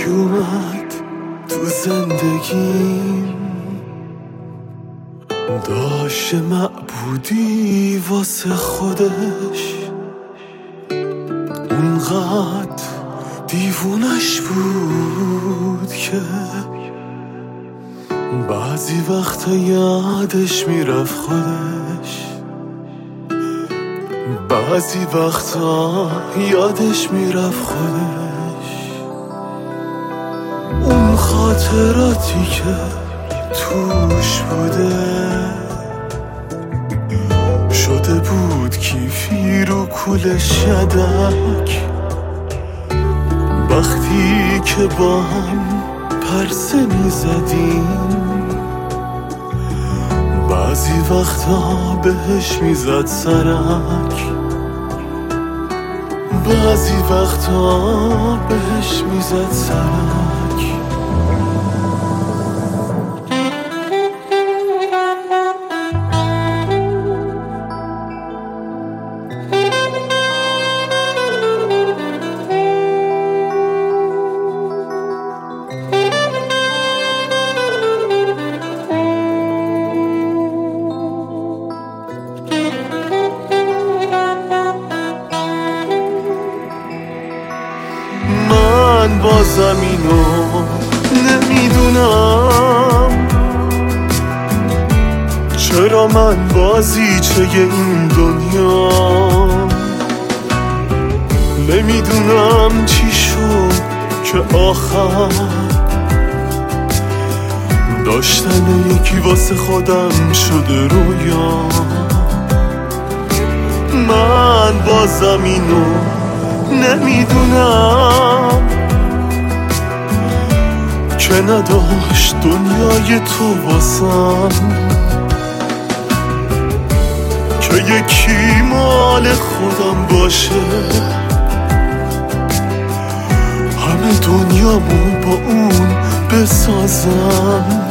اومد تو زندگیم، داشت معبودی واسه خودش، اونقدر دیوونش بود که بعضی وقتا یادش میرفت خودش، بعضی وقتا یادش میرفت خودش. اون خاطراتی که توش بوده شده بود کیفی رو کولش یدک، وقتی که با هم پرسه میزدیم، بعضی وقتا بهش میزد سرک، بعضی وقتا بهش میزد سرک. من بازم اینو نمیدونم، چرا من بازیچه این دنیا، نمیدونم چی شد که آخر داشتن یکی واسه خودم شده رویا. من بازم اینو نمیدونم که نداشت دنیای تو واسم، که یکی مال خودم باشه، همه دنیامو با اون بسازم.